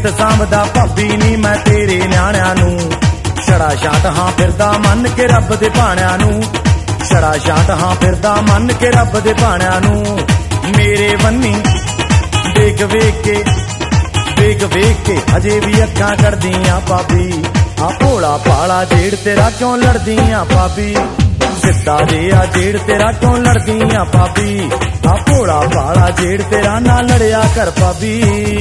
ਸਾਂਭਦਾ ਭਾਬੀ ਨੀ ਮੈਂ ਤੇਰੇ ਨਿਆਣਿਆਂ ਨੂੰ। ਛੜਾ ਛਾਟ ਹਾਂ ਫਿਰਦਾ ਮੰਨ ਕੇ ਰੱਬ ਦੇ ਭਾਣਿਆਂ ਨੂੰ। ਛੜਾ ਛਾਟ ਹਾਂ ਫਿਰਦਾ ਮੰਨ ਕੇ ਰੱਬ ਦੇ ਭਾਣਿਆਂ ਨੂੰ। ਮੇਰੇ ਬੰਨੀ ਵੇਖ ਵੇਖ ਕੇ ਵੇਖ ਵੇਖ ਕੇ ਅਜੇ ਵੀ ਅੱਖਾਂ ਕੱਢਦੀਆਂ ਭਾਬੀ। ਆ ਭੋਲਾ ਭਾਲਾ ਜੇੜ ਤੇਰਾ ਕਿਉਂ ਲੜਦੀਆਂ ਭਾਬੀ। ਸਿੱਧਾ ਜਿਹਾ ਜੇੜ ਤੇਰਾ ਕਿਉਂ ਲੜਦੀਆਂ ਭਾਬੀ। ਆ ਭੋਲਾ ਭਾਲਾ ਜੇੜ ਤੇਰਾ ਨਾ ਲੜਿਆ ਕਰ ਭਾਬੀ।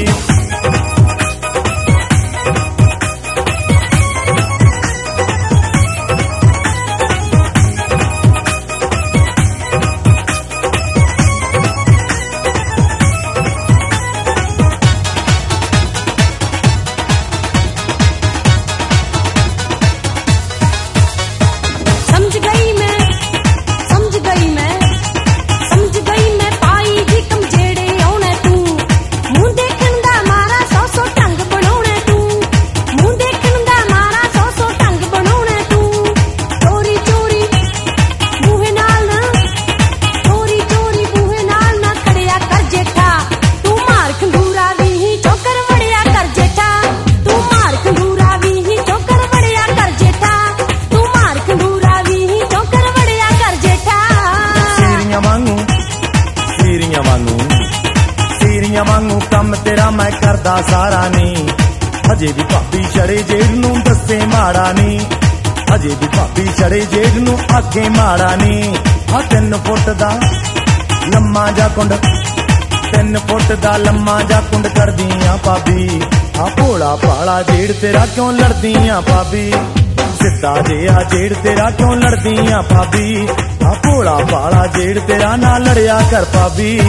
ਸੀਰੀਆਂ ਵਾਂਗੂ ਕੰਮ ਤੇਰਾ ਮੈਂ ਕਰਦਾ ਸਾਰਾ ਨੀ। ਹਜੇ ਵੀ ਭਾਬੀ ਛੜੇ ਜੇੜ ਨੂੰ ਦੱਸੇ ਮਾੜਾ ਨੀ। ਹਜੇ ਵੀ ਭਾਬੀ ਛੜੇ ਜੇੜ ਨੂੰ ਆਖੇ ਮਾੜਾ ਨੀ। ਆ 3 ਫੁੱਟ ਦਾ ਲੰਮਾ ਜਾ ਕੁੰਡ 3 ਫੁੱਟ ਦਾ ਲੰਮਾ ਜਾ ਕੁੰਡ ਕਰਦੀਆਂ ਭਾਬੀ। ਆ ਭੋਲਾ ਭਾਲਾ ਜੇੜ ਤੇਰਾ ਕਿਉਂ ਲੜਦੀਆਂ ਭਾਬੀ। ਸਿੱਧਾ ਜਿਹਾ ਜੇੜ ਤੇਰਾ ਕਿਉਂ ਲੜਦੀਆਂ ਭਾਬੀ। ਆ ਭੋਲਾ ਭਾਲਾ ਜੇੜ ਤੇਰਾ ਨਾ ਲੜਿਆ ਕਰ ਭਾਬੀ।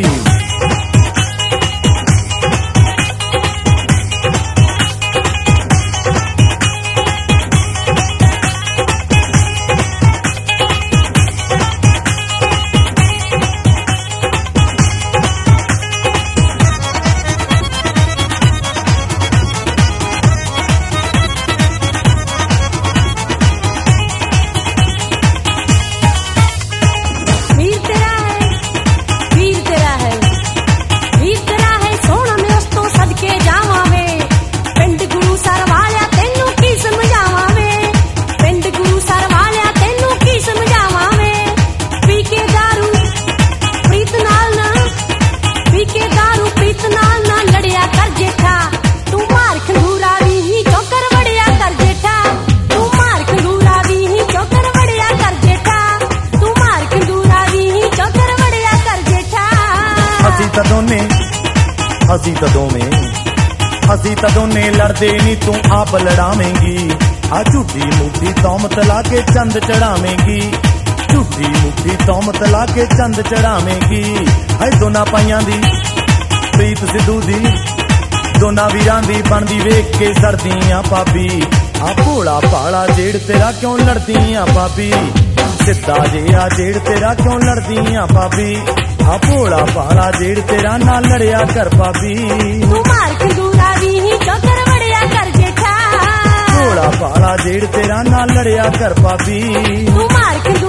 ਅਸੀਂ ਤਾਂ ਦੋਨੇ ਲੜਦੇ ਨੀ ਤੂੰ ਆਪ ਲੜਾਵੇਂਗੀ। ਆ ਝੂਠੀ ਮੂਠੀ ਤੌਮਤ ਲਾ ਕੇ ਚੰਦ ਚੜਾਵੇਂਗੀ। ਝੂਠੀ ਮੂਠੀ ਤੌਮਤ ਲਾ ਕੇ ਚੰਦ ਚੜਾਵੇਂਗੀ। ਐ ਦੋਨਾਂ ਪਾਈਆਂ ਦੀ ਪ੍ਰੀਤ ਸਿੱਧੂ ਦੀ ਦੋਨਾਂ ਵੀਰਾਂ ਦੀ ਬਣਦੀ ਵੇਖ ਕੇ ਸੜਦੀਆਂ ਭਾਬੀ। ਆ ਭੋਲਾ ਭਾਲਾ ਜੇੜ ਤੇਰਾ ਕਿਉਂ ਲੜਦੀਆਂ ਭਾਬੀ। ਸਿੱਧਾ ਜਿਹਾ ਜੇੜ ਤੇਰਾ ਕਿਉਂ ਲੜਦੀਆਂ ਭਾਬੀ। ਆ ਭੋਲਾ ਭਾਲਾ ਜੇੜ ਤੇਰਾ ਨਾ ਲੜਿਆ ਕਰ ਭਾਬੀ। ਤੂੰ ਮਾਰ ਖੰਦੂਰਾ ਵੀ ਚੋਕਰ ਵੜਿਆ ਕਰ ਜੇਠਾ। ਭੋਲਾ ਭਾਲਾ ਜੇੜ ਤੇਰਾ ਨਾ ਲੜਿਆ ਕਰ ਭਾਬੀ। ਤੂੰ ਮਾਰ